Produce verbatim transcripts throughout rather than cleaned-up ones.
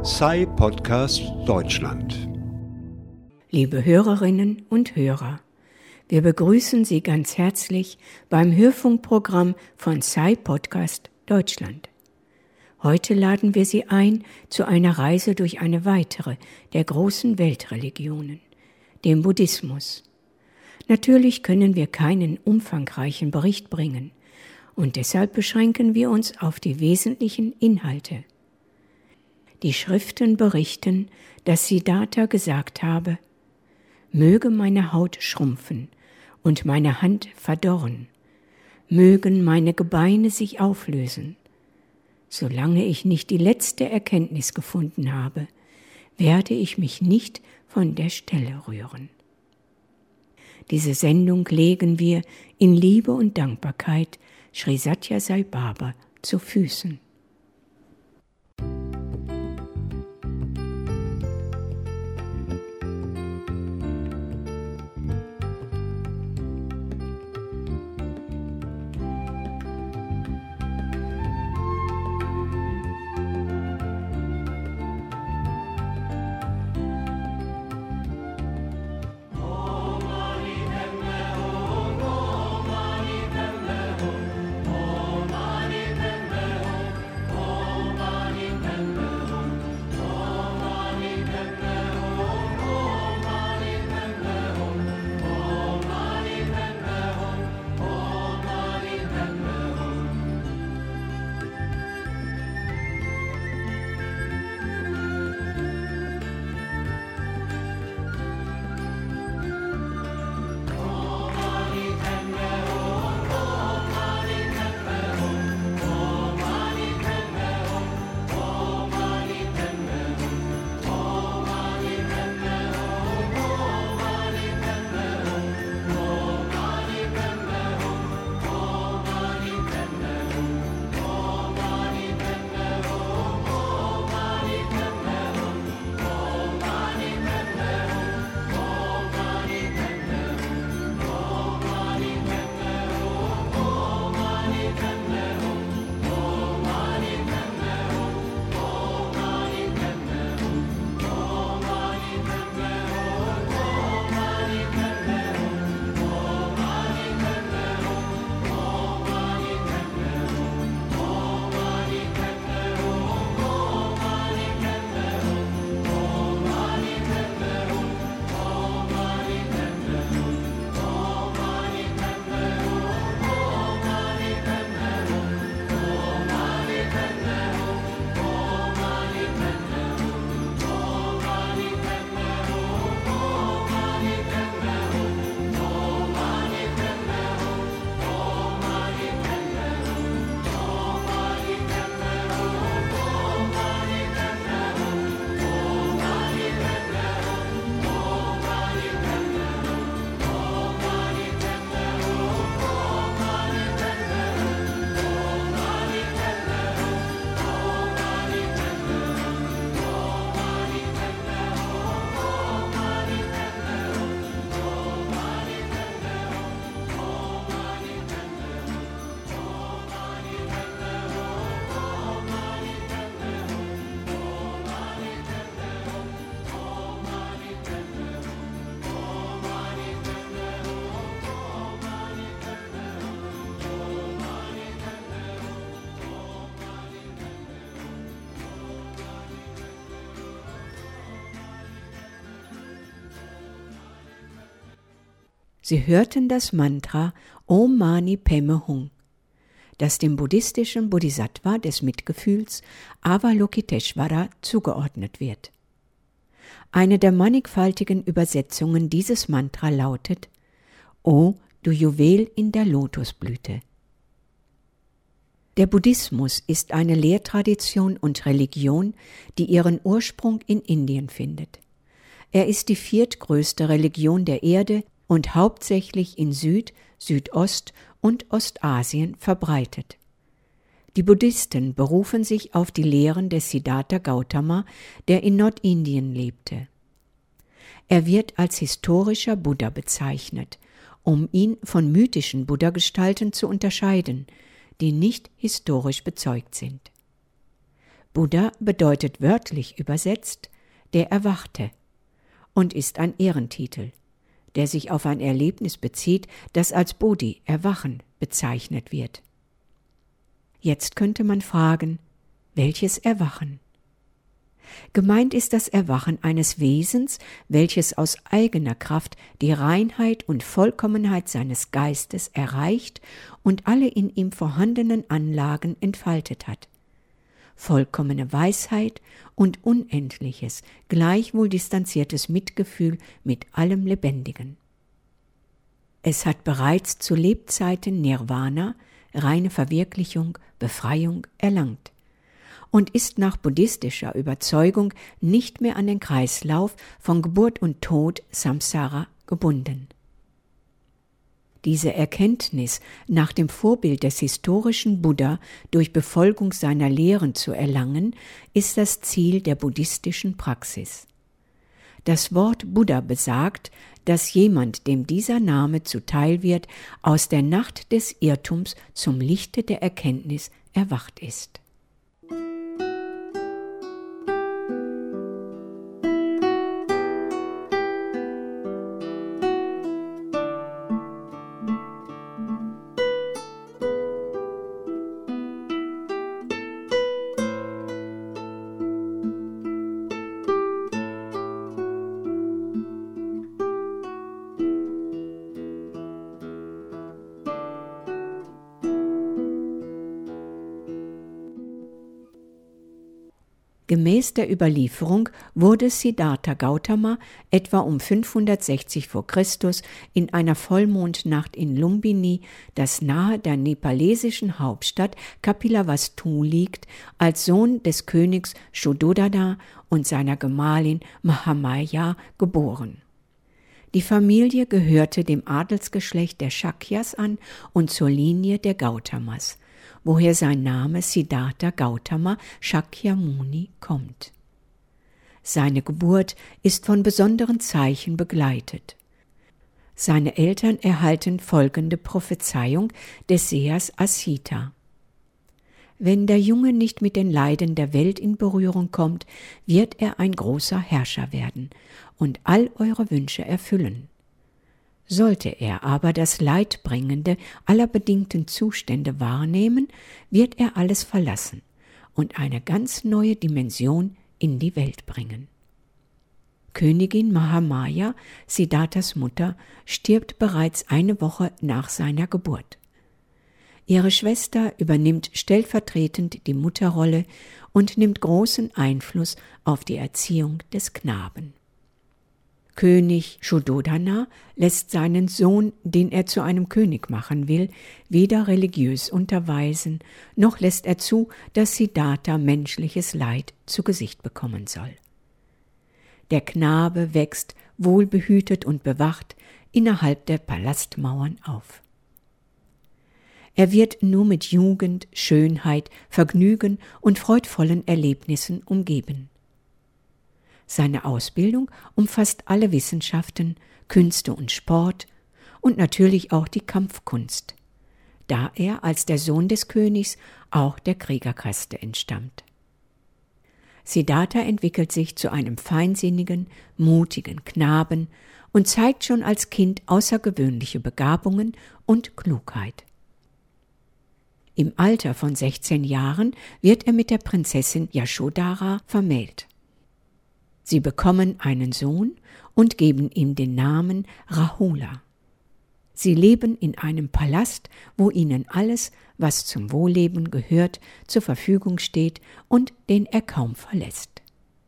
Sai Podcast Deutschland. Liebe Hörerinnen und Hörer, wir begrüßen Sie ganz herzlich beim Hörfunkprogramm von Sai Podcast Deutschland. Heute laden wir Sie ein zu einer Reise durch eine weitere der großen Weltreligionen, dem Buddhismus. Natürlich können wir keinen umfangreichen Bericht bringen und deshalb beschränken wir uns auf die wesentlichen Inhalte. Die Schriften berichten, dass Siddhartha gesagt habe: Möge meine Haut schrumpfen und meine Hand verdorren, mögen meine Gebeine sich auflösen. Solange ich nicht die letzte Erkenntnis gefunden habe, werde ich mich nicht von der Stelle rühren. Diese Sendung legen wir in Liebe und Dankbarkeit Sri Sathya Sai Baba zu Füßen. Sie hörten das Mantra Om Mani Padme Hum, das dem buddhistischen Bodhisattva des Mitgefühls Avalokiteshvara zugeordnet wird. Eine der mannigfaltigen Übersetzungen dieses Mantra lautet: O du Juwel in der Lotusblüte. Der Buddhismus ist eine Lehrtradition und Religion, die ihren Ursprung in Indien findet. Er ist die viertgrößte Religion der Erde und hauptsächlich in Süd-, Südost- und Ostasien verbreitet. Die Buddhisten berufen sich auf die Lehren des Siddhartha Gautama, der in Nordindien lebte. Er wird als historischer Buddha bezeichnet, um ihn von mythischen Buddha-Gestalten zu unterscheiden, die nicht historisch bezeugt sind. Buddha bedeutet wörtlich übersetzt der Erwachte und ist ein Ehrentitel, der sich auf ein Erlebnis bezieht, das als Bodhi, Erwachen, bezeichnet wird. Jetzt könnte man fragen, welches Erwachen? Gemeint ist das Erwachen eines Wesens, welches aus eigener Kraft die Reinheit und Vollkommenheit seines Geistes erreicht und alle in ihm vorhandenen Anlagen entfaltet hat. Vollkommene Weisheit und unendliches, gleichwohl distanziertes Mitgefühl mit allem Lebendigen. Es hat bereits zu Lebzeiten Nirvana, reine Verwirklichung, Befreiung erlangt und ist nach buddhistischer Überzeugung nicht mehr an den Kreislauf von Geburt und Tod Samsara gebunden. Diese Erkenntnis nach dem Vorbild des historischen Buddha durch Befolgung seiner Lehren zu erlangen, ist das Ziel der buddhistischen Praxis. Das Wort Buddha besagt, dass jemand, dem dieser Name zuteil wird, aus der Nacht des Irrtums zum Lichte der Erkenntnis erwacht ist. Gemäß der Überlieferung wurde Siddhartha Gautama etwa um fünfhundertsechzig vor Christus in einer Vollmondnacht in Lumbini, das nahe der nepalesischen Hauptstadt Kapilavastu liegt, als Sohn des Königs Shuddhodana und seiner Gemahlin Mahamaya geboren. Die Familie gehörte dem Adelsgeschlecht der Shakyas an und zur Linie der Gautamas, woher sein Name Siddhartha Gautama Shakyamuni kommt. Seine Geburt ist von besonderen Zeichen begleitet. Seine Eltern erhalten folgende Prophezeiung des Sehers Asita: Wenn der Junge nicht mit den Leiden der Welt in Berührung kommt, wird er ein großer Herrscher werden und all eure Wünsche erfüllen. Sollte er aber das Leidbringende aller bedingten Zustände wahrnehmen, wird er alles verlassen und eine ganz neue Dimension in die Welt bringen. Königin Mahamaya, Siddharthas Mutter, stirbt bereits eine Woche nach seiner Geburt. Ihre Schwester übernimmt stellvertretend die Mutterrolle und nimmt großen Einfluss auf die Erziehung des Knaben. König Shuddhodana lässt seinen Sohn, den er zu einem König machen will, weder religiös unterweisen, noch lässt er zu, dass Siddhartha menschliches Leid zu Gesicht bekommen soll. Der Knabe wächst, wohlbehütet und bewacht, innerhalb der Palastmauern auf. Er wird nur mit Jugend, Schönheit, Vergnügen und freudvollen Erlebnissen umgeben. Seine Ausbildung umfasst alle Wissenschaften, Künste und Sport und natürlich auch die Kampfkunst, da er als der Sohn des Königs auch der Kriegerkaste entstammt. Siddhartha entwickelt sich zu einem feinsinnigen, mutigen Knaben und zeigt schon als Kind außergewöhnliche Begabungen und Klugheit. Im Alter von sechzehn Jahren wird er mit der Prinzessin Yashodhara vermählt. Sie bekommen einen Sohn und geben ihm den Namen Rahula. Sie leben in einem Palast, wo ihnen alles, was zum Wohlleben gehört, zur Verfügung steht und den er kaum verlässt.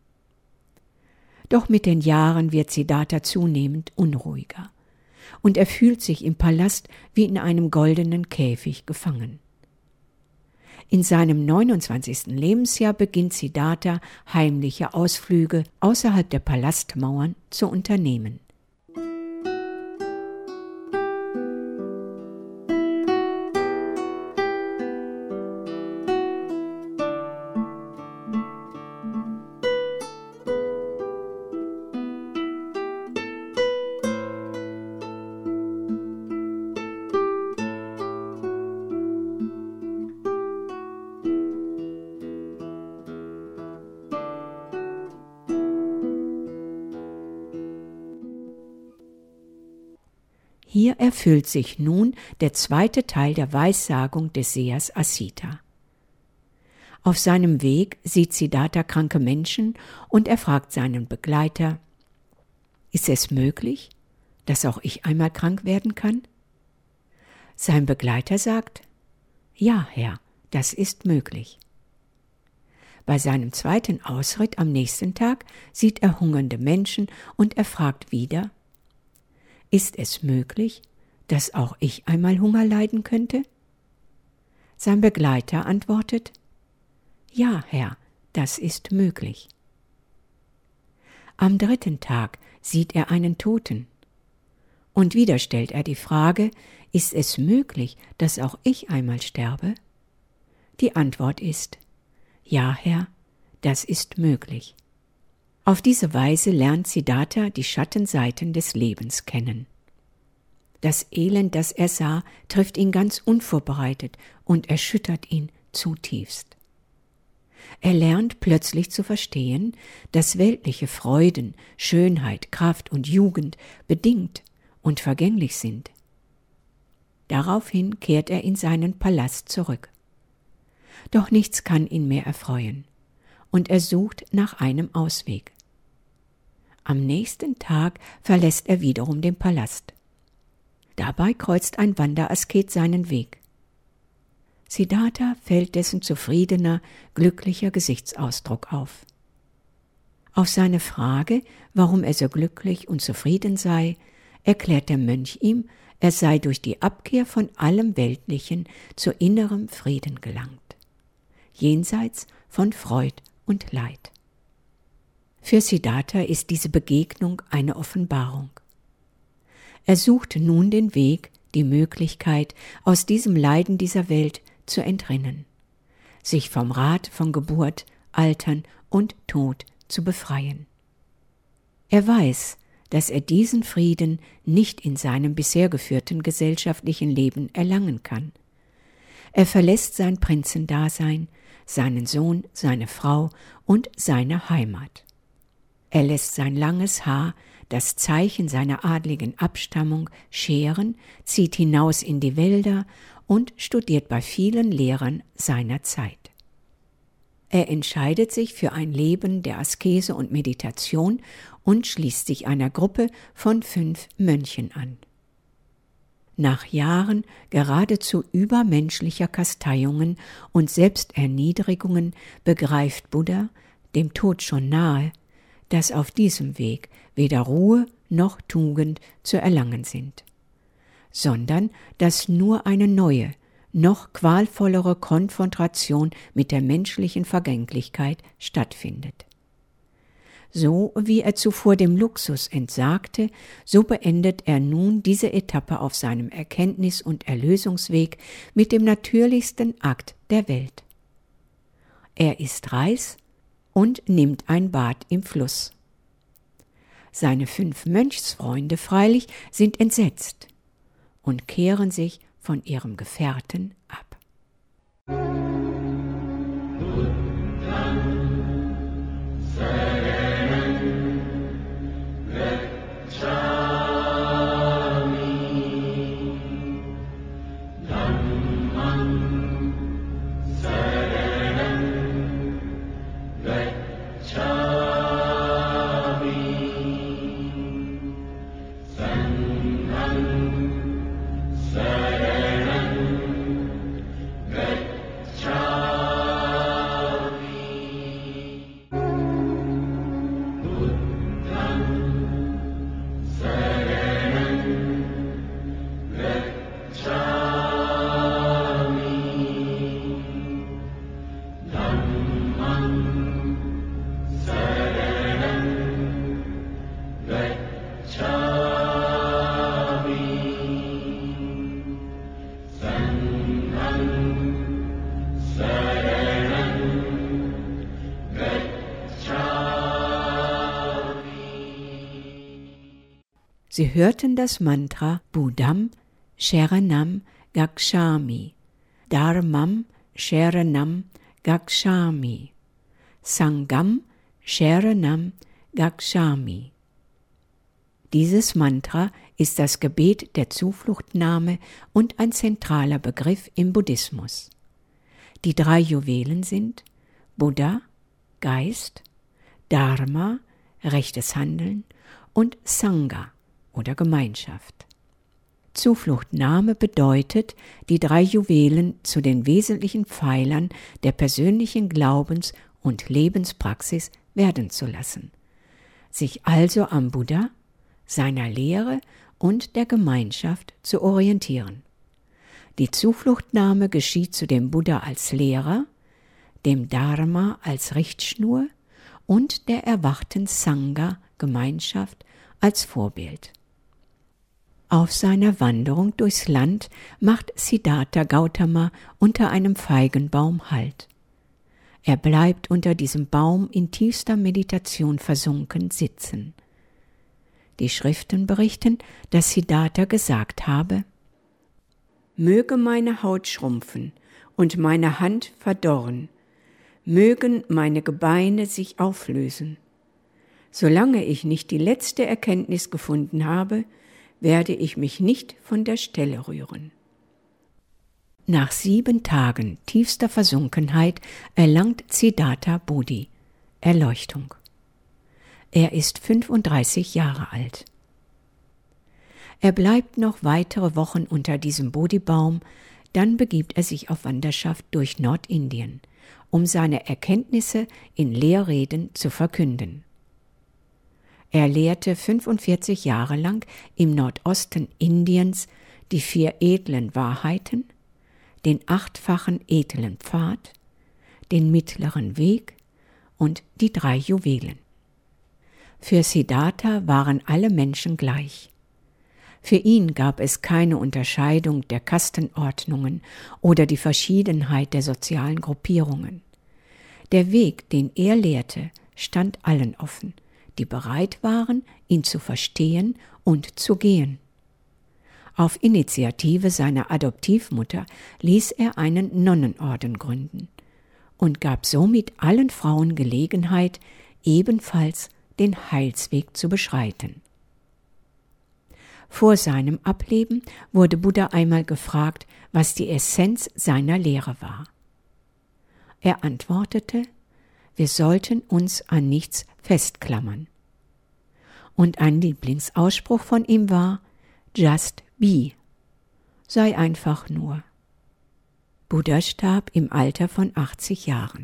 Doch mit den Jahren wird Siddhartha zunehmend unruhiger und er fühlt sich im Palast wie in einem goldenen Käfig gefangen. In seinem neunundzwanzigsten Lebensjahr beginnt Siddhartha, heimliche Ausflüge außerhalb der Palastmauern zu unternehmen. Hier erfüllt sich nun der zweite Teil der Weissagung des Sehers Asita. Auf seinem Weg sieht Siddhartha kranke Menschen und er fragt seinen Begleiter: Ist es möglich, dass auch ich einmal krank werden kann? Sein Begleiter sagt: Ja, Herr, das ist möglich. Bei seinem zweiten Ausritt am nächsten Tag sieht er hungernde Menschen und er fragt wieder: Ist es möglich, dass auch ich einmal Hunger leiden könnte? Sein Begleiter antwortet: Ja, Herr, das ist möglich. Am dritten Tag sieht er einen Toten. Und wieder stellt er die Frage: Ist es möglich, dass auch ich einmal sterbe? Die Antwort ist: Ja, Herr, das ist möglich. Auf diese Weise lernt Siddhartha die Schattenseiten des Lebens kennen. Das Elend, das er sah, trifft ihn ganz unvorbereitet und erschüttert ihn zutiefst. Er lernt plötzlich zu verstehen, dass weltliche Freuden, Schönheit, Kraft und Jugend bedingt und vergänglich sind. Daraufhin kehrt er in seinen Palast zurück. Doch nichts kann ihn mehr erfreuen, und er sucht nach einem Ausweg. Am nächsten Tag verlässt er wiederum den Palast. Dabei kreuzt ein Wanderasket seinen Weg. Siddhartha fällt dessen zufriedener, glücklicher Gesichtsausdruck auf. Auf seine Frage, warum er so glücklich und zufrieden sei, erklärt der Mönch ihm, er sei durch die Abkehr von allem Weltlichen zu innerem Frieden gelangt, jenseits von Freud und Leid. Für Siddhartha ist diese Begegnung eine Offenbarung. Er sucht nun den Weg, die Möglichkeit, aus diesem Leiden dieser Welt zu entrinnen, sich vom Rad von Geburt, Altern und Tod zu befreien. Er weiß, dass er diesen Frieden nicht in seinem bisher geführten gesellschaftlichen Leben erlangen kann. Er verlässt sein Prinzendasein, seinen Sohn, seine Frau und seine Heimat. Er lässt sein langes Haar, das Zeichen seiner adligen Abstammung, scheren, zieht hinaus in die Wälder und studiert bei vielen Lehrern seiner Zeit. Er entscheidet sich für ein Leben der Askese und Meditation und schließt sich einer Gruppe von fünf Mönchen an. Nach Jahren geradezu übermenschlicher Kasteiungen und Selbsterniedrigungen begreift Buddha, dem Tod schon nahe, dass auf diesem Weg weder Ruhe noch Tugend zu erlangen sind, sondern dass nur eine neue, noch qualvollere Konfrontation mit der menschlichen Vergänglichkeit stattfindet. So wie er zuvor dem Luxus entsagte, so beendet er nun diese Etappe auf seinem Erkenntnis- und Erlösungsweg mit dem natürlichsten Akt der Welt. Er isst Reis und nimmt ein Bad im Fluss. Seine fünf Mönchsfreunde freilich sind entsetzt und kehren sich von ihrem Gefährten ab. Sie hörten das Mantra Buddham Sharanam Gacchami, Dharmam Sharanam Gacchami, Sangham Sharanam Gacchami. Dieses Mantra ist das Gebet der Zufluchtnahme und ein zentraler Begriff im Buddhismus. Die drei Juwelen sind Buddha, Geist, Dharma, rechtes Handeln und Sangha oder Gemeinschaft. Zufluchtnahme bedeutet, die drei Juwelen zu den wesentlichen Pfeilern der persönlichen Glaubens- und Lebenspraxis werden zu lassen, sich also am Buddha, seiner Lehre und der Gemeinschaft zu orientieren. Die Zufluchtnahme geschieht zu dem Buddha als Lehrer, dem Dharma als Richtschnur und der erwachten Sangha, Gemeinschaft, als Vorbild. Auf seiner Wanderung durchs Land macht Siddhartha Gautama unter einem Feigenbaum Halt. Er bleibt unter diesem Baum in tiefster Meditation versunken sitzen. Die Schriften berichten, dass Siddhartha gesagt habe: Möge meine Haut schrumpfen und meine Hand verdorren, mögen meine Gebeine sich auflösen. Solange ich nicht die letzte Erkenntnis gefunden habe, werde ich mich nicht von der Stelle rühren. Nach sieben Tagen tiefster Versunkenheit erlangt Siddhartha Bodhi, Erleuchtung. Er ist fünfunddreißig Jahre alt. Er bleibt noch weitere Wochen unter diesem Bodhibaum, dann begibt er sich auf Wanderschaft durch Nordindien, um seine Erkenntnisse in Lehrreden zu verkünden. Er lehrte fünfundvierzig Jahre lang im Nordosten Indiens die vier edlen Wahrheiten, den achtfachen edlen Pfad, den mittleren Weg und die drei Juwelen. Für Siddhartha waren alle Menschen gleich. Für ihn gab es keine Unterscheidung der Kastenordnungen oder die Verschiedenheit der sozialen Gruppierungen. Der Weg, den er lehrte, stand allen offen, die bereit waren, ihn zu verstehen und zu gehen. Auf Initiative seiner Adoptivmutter ließ er einen Nonnenorden gründen und gab somit allen Frauen Gelegenheit, ebenfalls den Heilsweg zu beschreiten. Vor seinem Ableben wurde Buddha einmal gefragt, was die Essenz seiner Lehre war. Er antwortete: Wir sollten uns an nichts festklammern. Und ein Lieblingsausspruch von ihm war: Just be, sei einfach nur. Buddha starb im Alter von achtzig Jahren.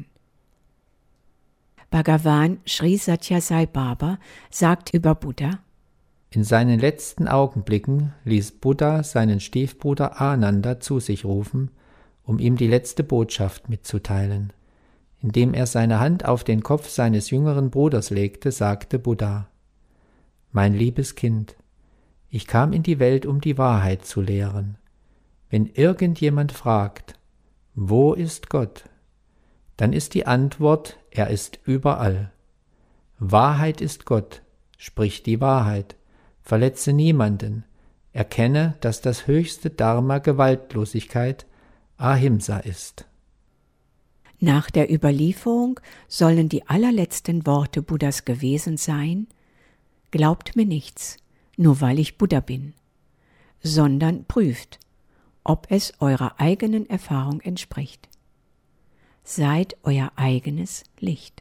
Bhagavan Sri Sathya Sai Baba sagt über Buddha: In seinen letzten Augenblicken ließ Buddha seinen Stiefbruder Ananda zu sich rufen, um ihm die letzte Botschaft mitzuteilen. Indem er seine Hand auf den Kopf seines jüngeren Bruders legte, sagte Buddha: Mein liebes Kind, ich kam in die Welt, um die Wahrheit zu lehren. Wenn irgendjemand fragt, wo ist Gott? Dann ist die Antwort, er ist überall. Wahrheit ist Gott, sprich die Wahrheit, verletze niemanden, erkenne, dass das höchste Dharma Gewaltlosigkeit, Ahimsa ist. Nach der Überlieferung sollen die allerletzten Worte Buddhas gewesen sein: Glaubt mir nichts, nur weil ich Buddha bin, sondern prüft, ob es eurer eigenen Erfahrung entspricht. Seid euer eigenes Licht.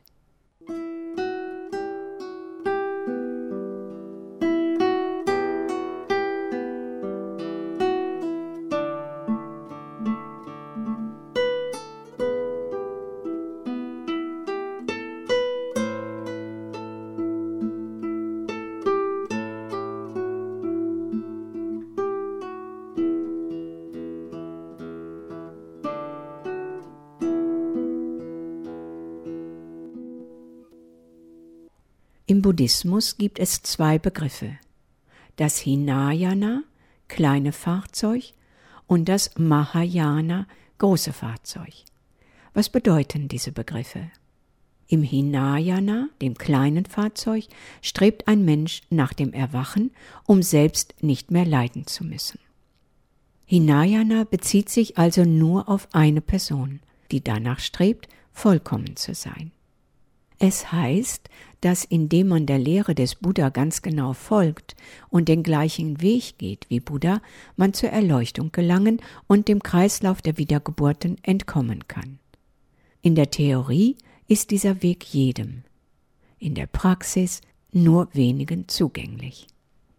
Im Buddhismus gibt es zwei Begriffe: das Hinayana, kleine Fahrzeug, und das Mahayana, große Fahrzeug. Was bedeuten diese Begriffe? Im Hinayana, dem kleinen Fahrzeug, strebt ein Mensch nach dem Erwachen, um selbst nicht mehr leiden zu müssen. Hinayana bezieht sich also nur auf eine Person, die danach strebt, vollkommen zu sein. Es heißt, dass indem man der Lehre des Buddha ganz genau folgt und den gleichen Weg geht wie Buddha, man zur Erleuchtung gelangen und dem Kreislauf der Wiedergeburten entkommen kann. In der Theorie ist dieser Weg jedem, in der Praxis nur wenigen zugänglich.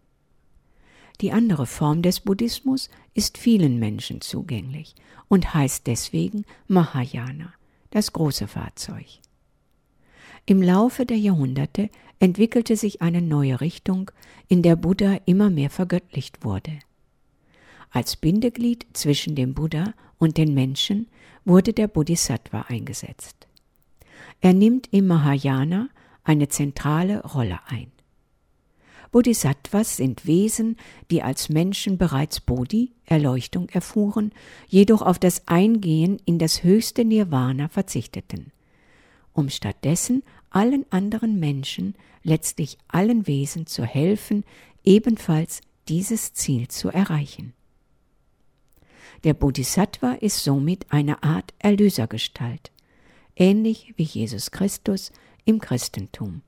Die andere Form des Buddhismus ist vielen Menschen zugänglich und heißt deswegen Mahayana, das große Fahrzeug. Im Laufe der Jahrhunderte entwickelte sich eine neue Richtung, in der Buddha immer mehr vergöttlicht wurde. Als Bindeglied zwischen dem Buddha und den Menschen wurde der Bodhisattva eingesetzt. Er nimmt im Mahayana eine zentrale Rolle ein. Bodhisattvas sind Wesen, die als Menschen bereits Bodhi, Erleuchtung erfuhren, jedoch auf das Eingehen in das höchste Nirvana verzichteten, um stattdessen allen anderen Menschen, letztlich allen Wesen zu helfen, ebenfalls dieses Ziel zu erreichen. Der Bodhisattva ist somit eine Art Erlösergestalt, ähnlich wie Jesus Christus im Christentum.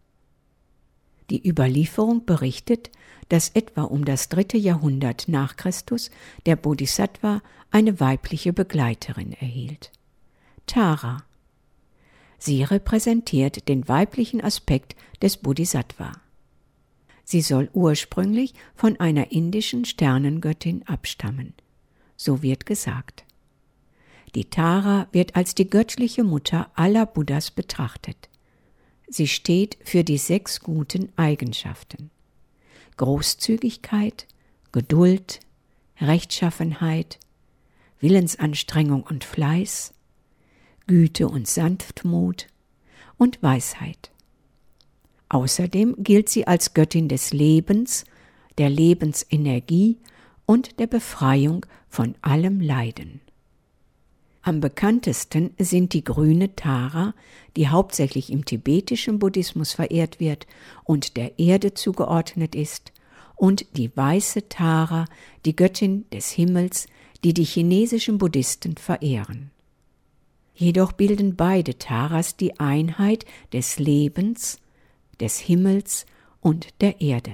Die Überlieferung berichtet, dass etwa um das dritte Jahrhundert nach Christus der Bodhisattva eine weibliche Begleiterin erhielt, Tara. Sie repräsentiert den weiblichen Aspekt des Bodhisattva. Sie soll ursprünglich von einer indischen Sternengöttin abstammen. So wird gesagt. Die Tara wird als die göttliche Mutter aller Buddhas betrachtet. Sie steht für die sechs guten Eigenschaften: Großzügigkeit, Geduld, Rechtschaffenheit, Willensanstrengung und Fleiß, Güte und Sanftmut und Weisheit. Außerdem gilt sie als Göttin des Lebens, der Lebensenergie und der Befreiung von allem Leiden. Am bekanntesten sind die grüne Tara, die hauptsächlich im tibetischen Buddhismus verehrt wird und der Erde zugeordnet ist, und die weiße Tara, die Göttin des Himmels, die die chinesischen Buddhisten verehren. Jedoch bilden beide Taras die Einheit des Lebens, des Himmels und der Erde.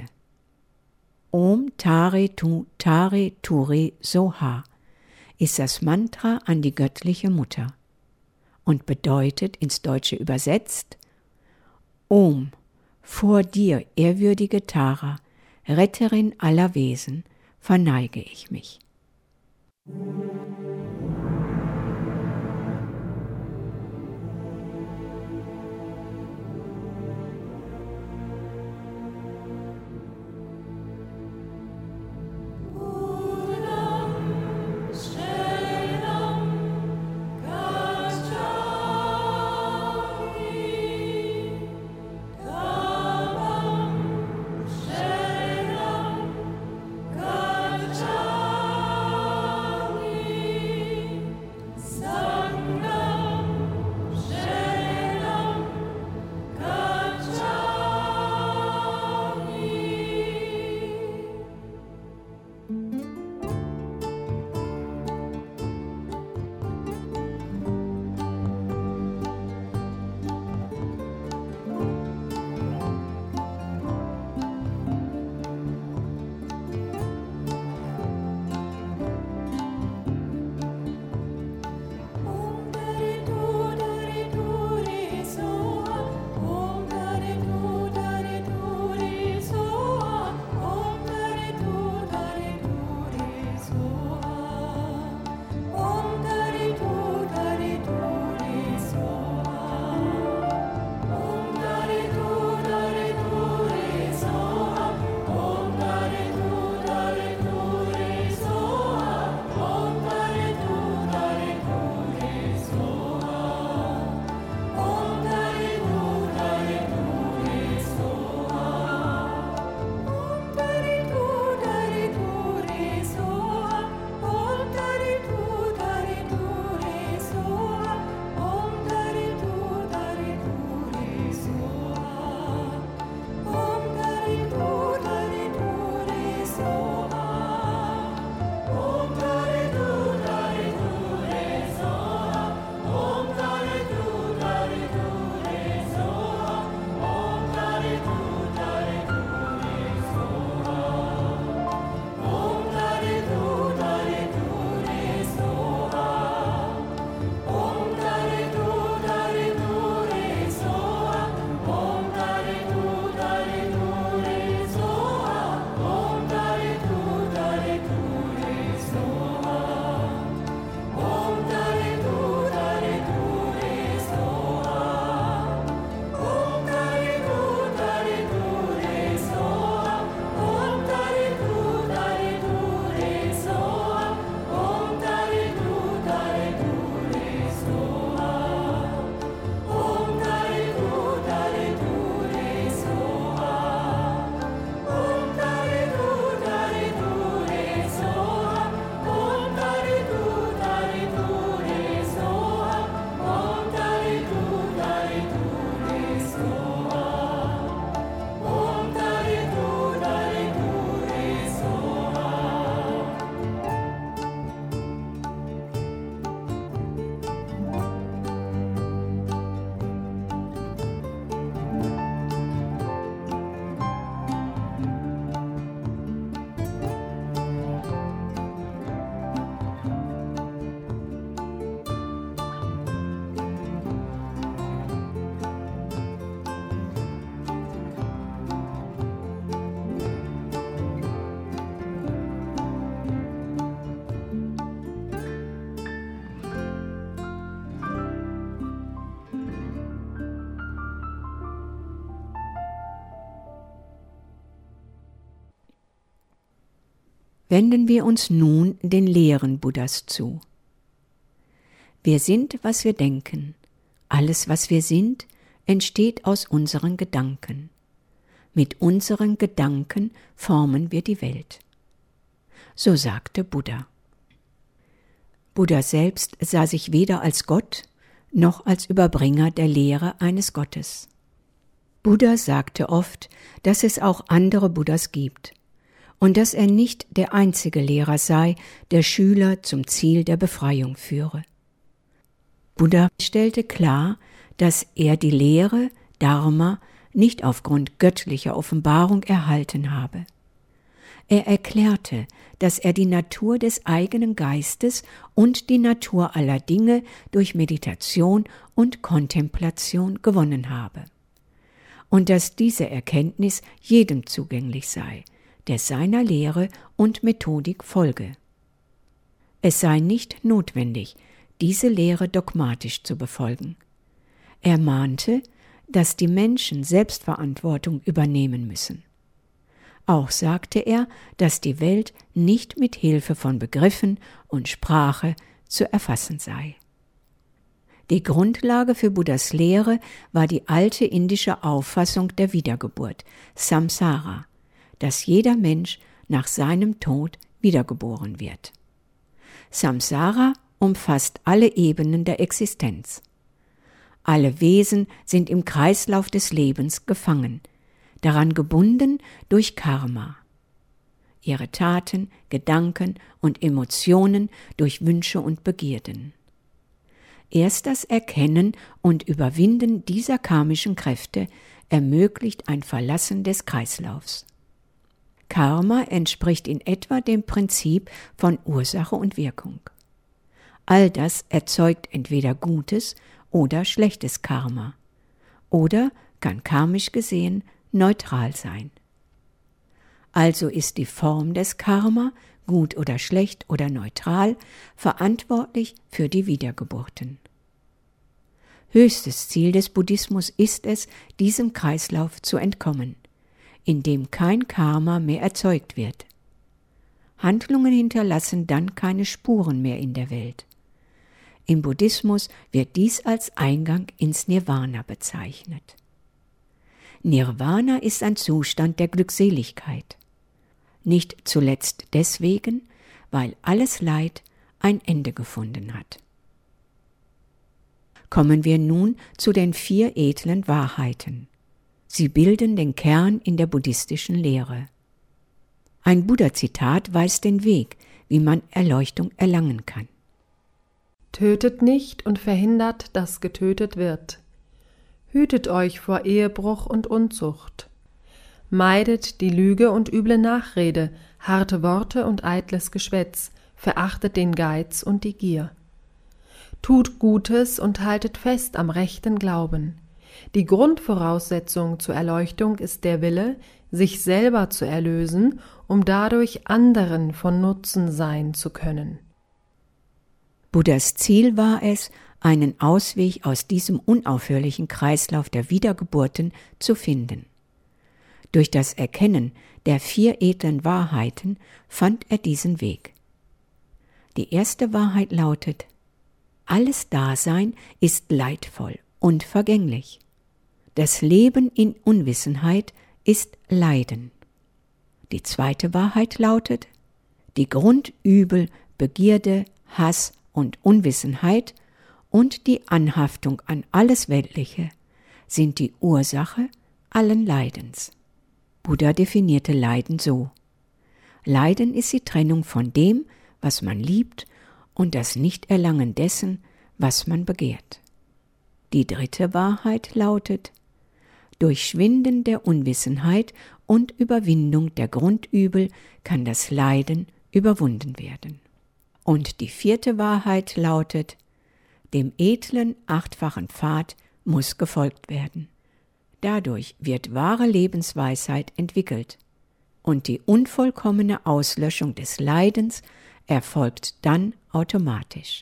Om Tare Tu Tare Ture Soha ist das Mantra an die göttliche Mutter und bedeutet ins Deutsche übersetzt: Om, vor dir, ehrwürdige Tara, Retterin aller Wesen, verneige ich mich. Wenden wir uns nun den Lehren Buddhas zu. Wir sind, was wir denken. Alles, was wir sind, entsteht aus unseren Gedanken. Mit unseren Gedanken formen wir die Welt. So sagte Buddha. Buddha selbst sah sich weder als Gott noch als Überbringer der Lehre eines Gottes. Buddha sagte oft, dass es auch andere Buddhas gibt und dass er nicht der einzige Lehrer sei, der Schüler zum Ziel der Befreiung führe. Buddha stellte klar, dass er die Lehre, Dharma, nicht aufgrund göttlicher Offenbarung erhalten habe. Er erklärte, dass er die Natur des eigenen Geistes und die Natur aller Dinge durch Meditation und Kontemplation gewonnen habe. Und dass diese Erkenntnis jedem zugänglich sei, der seiner Lehre und Methodik folge. Es sei nicht notwendig, diese Lehre dogmatisch zu befolgen. Er mahnte, dass die Menschen Selbstverantwortung übernehmen müssen. Auch sagte er, dass die Welt nicht mit Hilfe von Begriffen und Sprache zu erfassen sei. Die Grundlage für Buddhas Lehre war die alte indische Auffassung der Wiedergeburt, Samsara, dass jeder Mensch nach seinem Tod wiedergeboren wird. Samsara umfasst alle Ebenen der Existenz. Alle Wesen sind im Kreislauf des Lebens gefangen, daran gebunden durch Karma. Ihre Taten, Gedanken und Emotionen durch Wünsche und Begierden. Erst das Erkennen und Überwinden dieser karmischen Kräfte ermöglicht ein Verlassen des Kreislaufs. Karma entspricht in etwa dem Prinzip von Ursache und Wirkung. All das erzeugt entweder gutes oder schlechtes Karma oder kann karmisch gesehen neutral sein. Also ist die Form des Karma, gut oder schlecht oder neutral, verantwortlich für die Wiedergeburten. Höchstes Ziel des Buddhismus ist es, diesem Kreislauf zu entkommen, in dem kein Karma mehr erzeugt wird. Handlungen hinterlassen dann keine Spuren mehr in der Welt. Im Buddhismus wird dies als Eingang ins Nirvana bezeichnet. Nirvana ist ein Zustand der Glückseligkeit. Nicht zuletzt deswegen, weil alles Leid ein Ende gefunden hat. Kommen wir nun zu den vier edlen Wahrheiten. Sie bilden den Kern in der buddhistischen Lehre. Ein Buddha-Zitat weist den Weg, wie man Erleuchtung erlangen kann. Tötet nicht und verhindert, dass getötet wird. Hütet euch vor Ehebruch und Unzucht. Meidet die Lüge und üble Nachrede, harte Worte und eitles Geschwätz, verachtet den Geiz und die Gier. Tut Gutes und haltet fest am rechten Glauben. Die Grundvoraussetzung zur Erleuchtung ist der Wille, sich selber zu erlösen, um dadurch anderen von Nutzen sein zu können. Buddhas Ziel war es, einen Ausweg aus diesem unaufhörlichen Kreislauf der Wiedergeburten zu finden. Durch das Erkennen der vier edlen Wahrheiten fand er diesen Weg. Die erste Wahrheit lautet: Alles Dasein ist leidvoll und vergänglich. Das Leben in Unwissenheit ist Leiden. Die zweite Wahrheit lautet: Die Grundübel, Begierde, Hass und Unwissenheit und die Anhaftung an alles Weltliche sind die Ursache allen Leidens. Buddha definierte Leiden so: Leiden ist die Trennung von dem, was man liebt, und das Nichterlangen dessen, was man begehrt. Die dritte Wahrheit lautet: Durch Schwinden der Unwissenheit und Überwindung der Grundübel kann das Leiden überwunden werden. Und die vierte Wahrheit lautet: Dem edlen achtfachen Pfad muss gefolgt werden. Dadurch wird wahre Lebensweisheit entwickelt und die unvollkommene Auslöschung des Leidens erfolgt dann automatisch.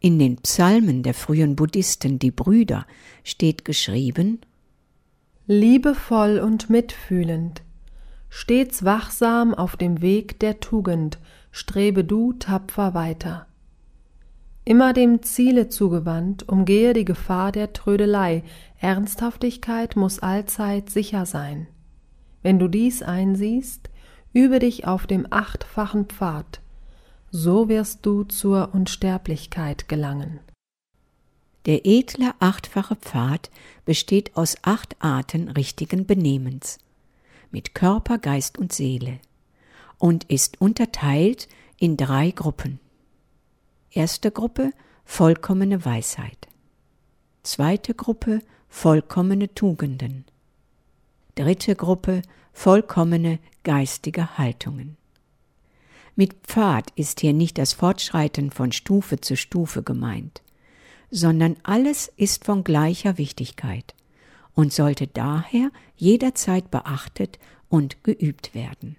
In den Psalmen der frühen Buddhisten, die Brüder, steht geschrieben: Liebevoll und mitfühlend, stets wachsam auf dem Weg der Tugend, strebe du tapfer weiter. Immer dem Ziele zugewandt, umgehe die Gefahr der Trödelei, Ernsthaftigkeit muss allzeit sicher sein. Wenn du dies einsiehst, übe dich auf dem achtfachen Pfad, so wirst du zur Unsterblichkeit gelangen. Der edle achtfache Pfad besteht aus acht Arten richtigen Benehmens, mit Körper, Geist und Seele, und ist unterteilt in drei Gruppen. Erste Gruppe, vollkommene Weisheit. Zweite Gruppe, vollkommene Tugenden. Dritte Gruppe, vollkommene geistige Haltungen. Mit Pfad ist hier nicht das Fortschreiten von Stufe zu Stufe gemeint, sondern alles ist von gleicher Wichtigkeit und sollte daher jederzeit beachtet und geübt werden.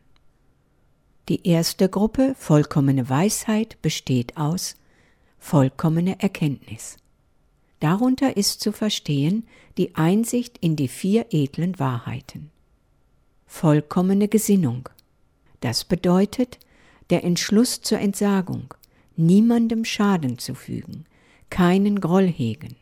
Die erste Gruppe, vollkommene Weisheit, besteht aus vollkommene Erkenntnis. Darunter ist zu verstehen die Einsicht in die vier edlen Wahrheiten. Vollkommene Gesinnung. Das bedeutet der Entschluss zur Entsagung, niemandem Schaden zu fügen, keinen Groll hegen.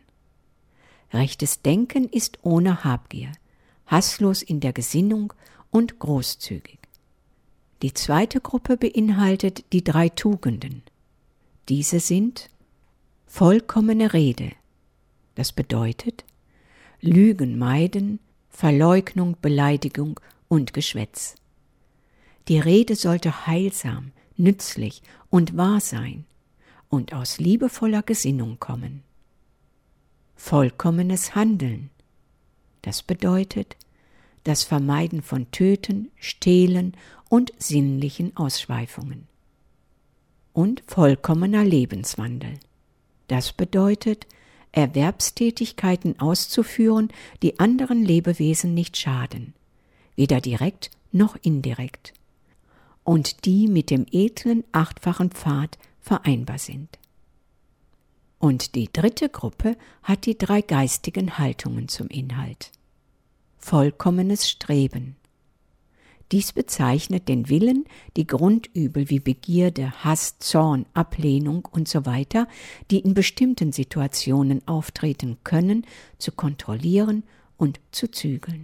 Rechtes Denken ist ohne Habgier, hasslos in der Gesinnung und großzügig. Die zweite Gruppe beinhaltet die drei Tugenden. Diese sind vollkommene Rede. Das bedeutet Lügen meiden, Verleugnung, Beleidigung und Geschwätz. Die Rede sollte heilsam, nützlich und wahr sein und aus liebevoller Gesinnung kommen. Vollkommenes Handeln. Das bedeutet das Vermeiden von Töten, Stehlen und sinnlichen Ausschweifungen. Und vollkommener Lebenswandel. Das bedeutet, Erwerbstätigkeiten auszuführen, die anderen Lebewesen nicht schaden, weder direkt noch indirekt, und die mit dem edlen achtfachen Pfad vereinbar sind. Und die dritte Gruppe hat die drei geistigen Haltungen zum Inhalt. Vollkommenes Streben. Dies bezeichnet den Willen, die Grundübel wie Begierde, Hass, Zorn, Ablehnung usw., die in bestimmten Situationen auftreten können, zu kontrollieren und zu zügeln.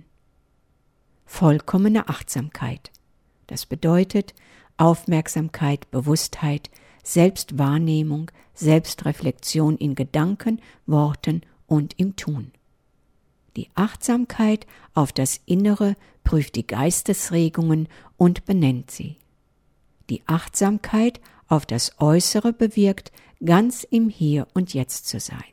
Vollkommene Achtsamkeit. Das bedeutet Aufmerksamkeit, Bewusstheit, Selbstwahrnehmung, Selbstreflexion in Gedanken, Worten und im Tun. Die Achtsamkeit auf das Innere prüft die Geistesregungen und benennt sie. Die Achtsamkeit auf das Äußere bewirkt, ganz im Hier und Jetzt zu sein.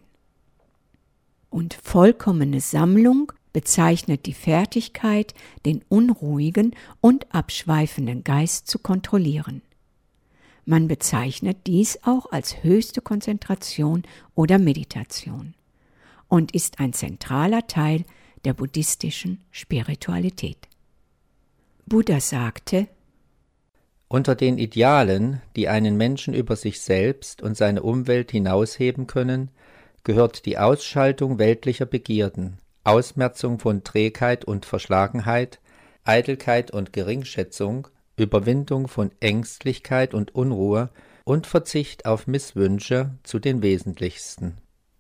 Und vollkommene Sammlung bezeichnet die Fertigkeit, den unruhigen und abschweifenden Geist zu kontrollieren. Man bezeichnet dies auch als höchste Konzentration oder Meditation und ist ein zentraler Teil der buddhistischen Spiritualität. Buddha sagte: Unter den Idealen, die einen Menschen über sich selbst und seine Umwelt hinausheben können, gehört die Ausschaltung weltlicher Begierden, Ausmerzung von Trägheit und Verschlagenheit, Eitelkeit und Geringschätzung, Überwindung von Ängstlichkeit und Unruhe und Verzicht auf Misswünsche zu den wesentlichsten.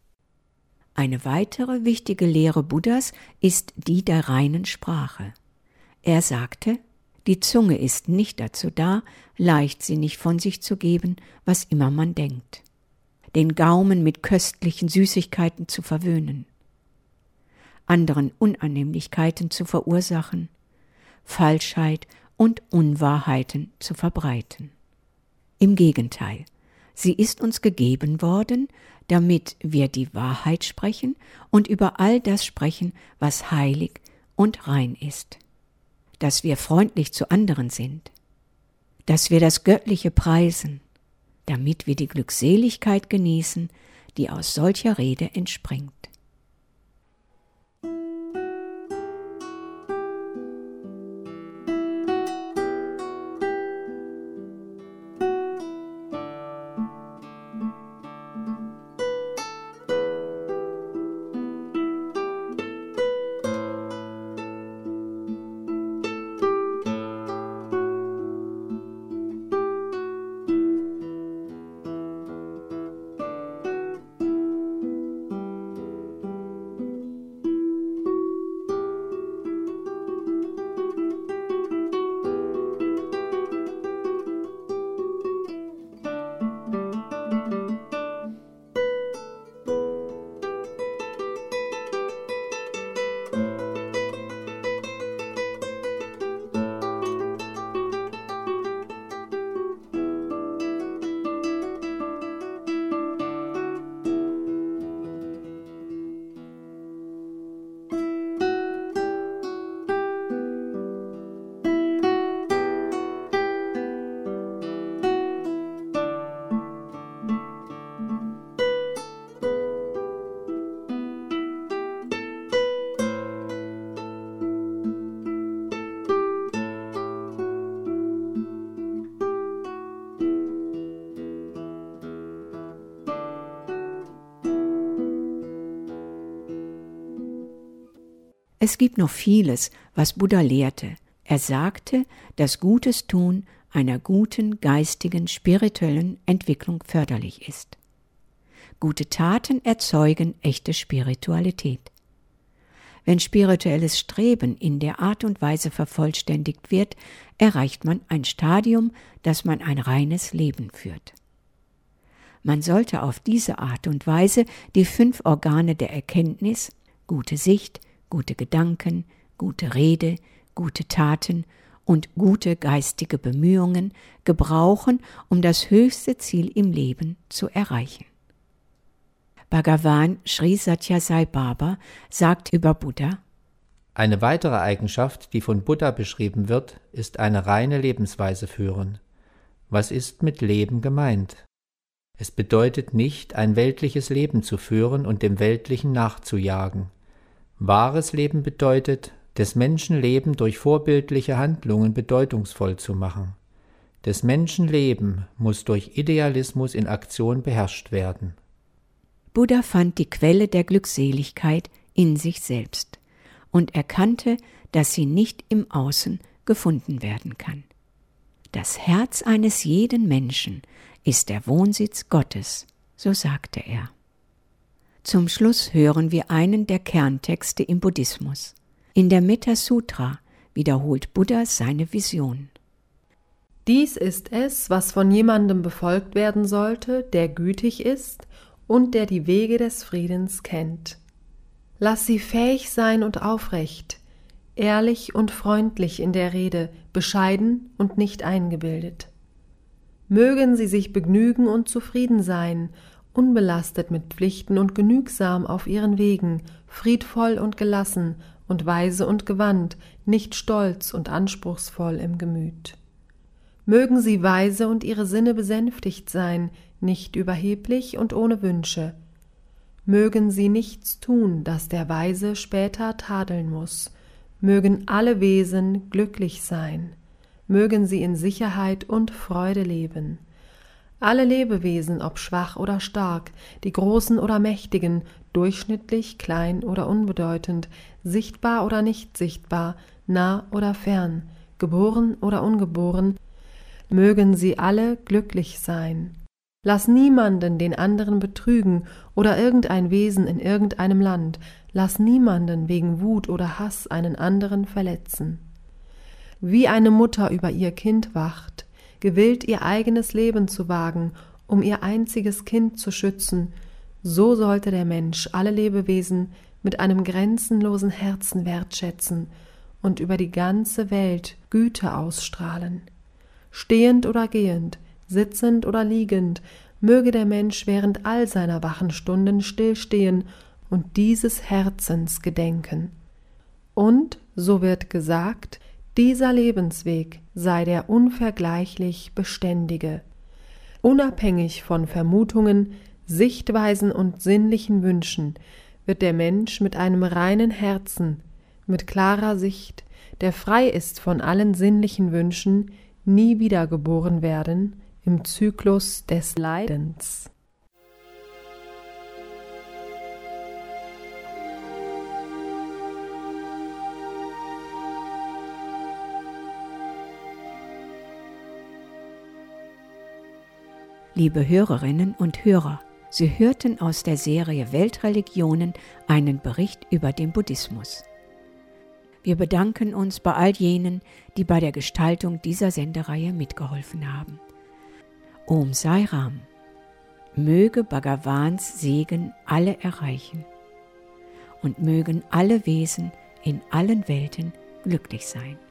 Eine weitere wichtige Lehre Buddhas ist die der reinen Sprache. Er sagte: Die Zunge ist nicht dazu da, leichtsinnig von sich zu geben, was immer man denkt, den Gaumen mit köstlichen Süßigkeiten zu verwöhnen, anderen Unannehmlichkeiten zu verursachen, Falschheit und Unwahrheiten zu verbreiten. Im Gegenteil, sie ist uns gegeben worden, damit wir die Wahrheit sprechen und über all das sprechen, was heilig und rein ist. Dass wir freundlich zu anderen sind, dass wir das Göttliche preisen, damit wir die Glückseligkeit genießen, die aus solcher Rede entspringt. Es gibt noch vieles, was Buddha lehrte. Er sagte, dass gutes Tun einer guten geistigen, spirituellen Entwicklung förderlich ist. Gute Taten erzeugen echte Spiritualität. Wenn spirituelles Streben in der Art und Weise vervollständigt wird, erreicht man ein Stadium, dass man ein reines Leben führt. Man sollte auf diese Art und Weise die fünf Organe der Erkenntnis, gute Sicht, gute Gedanken, gute Rede, gute Taten und gute geistige Bemühungen gebrauchen, um das höchste Ziel im Leben zu erreichen. Bhagavan Sri Sathya Sai Baba sagt über Buddha: Eine weitere Eigenschaft, die von Buddha beschrieben wird, ist eine reine Lebensweise führen. Was ist mit Leben gemeint? Es bedeutet nicht, ein weltliches Leben zu führen und dem Weltlichen nachzujagen. Wahres Leben bedeutet, des Menschen Leben durch vorbildliche Handlungen bedeutungsvoll zu machen. Des Menschen Leben muss durch Idealismus in Aktion beherrscht werden. Buddha fand die Quelle der Glückseligkeit in sich selbst und erkannte, dass sie nicht im Außen gefunden werden kann. Das Herz eines jeden Menschen ist der Wohnsitz Gottes, so sagte er. Zum Schluss hören wir einen der Kerntexte im Buddhismus. In der Metta Sutra wiederholt Buddha seine Vision. Dies ist es, was von jemandem befolgt werden sollte, der gütig ist und der die Wege des Friedens kennt. Lass sie fähig sein und aufrecht, ehrlich und freundlich in der Rede, bescheiden und nicht eingebildet. Mögen sie sich begnügen und zufrieden sein, unbelastet mit Pflichten und genügsam auf ihren Wegen, friedvoll und gelassen und weise und gewandt, nicht stolz und anspruchsvoll im Gemüt. Mögen sie weise und ihre Sinne besänftigt sein, nicht überheblich und ohne Wünsche. Mögen sie nichts tun, das der Weise später tadeln muß. Mögen alle Wesen glücklich sein. Mögen sie in Sicherheit und Freude leben. Alle Lebewesen, ob schwach oder stark, die Großen oder Mächtigen, durchschnittlich, klein oder unbedeutend, sichtbar oder nicht sichtbar, nah oder fern, geboren oder ungeboren, mögen sie alle glücklich sein. Lass niemanden den anderen betrügen oder irgendein Wesen in irgendeinem Land, lass niemanden wegen Wut oder Hass einen anderen verletzen. Wie eine Mutter über ihr Kind wacht, gewillt ihr eigenes Leben zu wagen, um ihr einziges Kind zu schützen, so sollte der Mensch alle Lebewesen mit einem grenzenlosen Herzen wertschätzen und über die ganze Welt Güte ausstrahlen. Stehend oder gehend, sitzend oder liegend, möge der Mensch während all seiner wachen Stunden stillstehen und dieses Herzens gedenken. Und, so wird gesagt, dieser Lebensweg sei der unvergleichlich beständige. Unabhängig von Vermutungen, Sichtweisen und sinnlichen Wünschen wird der Mensch mit einem reinen Herzen, mit klarer Sicht, der frei ist von allen sinnlichen Wünschen, nie wiedergeboren werden im Zyklus des Leidens. Liebe Hörerinnen und Hörer, Sie hörten aus der Serie Weltreligionen einen Bericht über den Buddhismus. Wir bedanken uns bei all jenen, die bei der Gestaltung dieser Sendereihe mitgeholfen haben. Om Sai Ram. Möge Bhagavans Segen alle erreichen und mögen alle Wesen in allen Welten glücklich sein.